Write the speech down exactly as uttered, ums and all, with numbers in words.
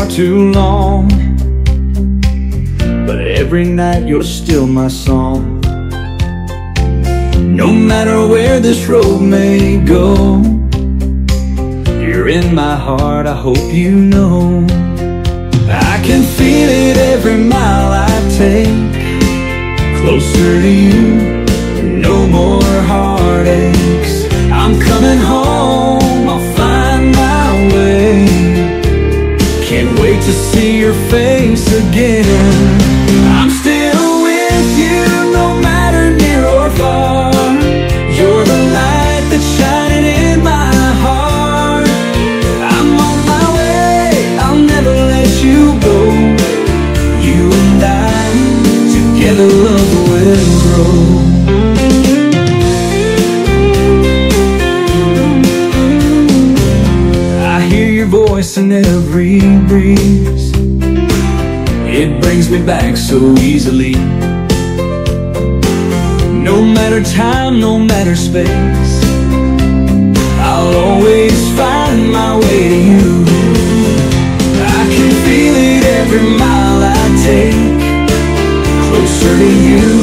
far too long, but every night you're still my song. No matter where this road may go, you're in my heart, I hope you know. I can feel it every mile I take, closer to you, no more heartaches. I'm coming home, I'll find my way. Can't wait to see your face again. I'm still with you, no matter near or far. You're the light that's shining in my heart. I'm on my way, I'll never let you go. You and I, together love will grow. Voice in every breeze, it brings me back so easily. No matter time, no matter space, I'll always find my way to you. I can feel it every mile I take, closer to you.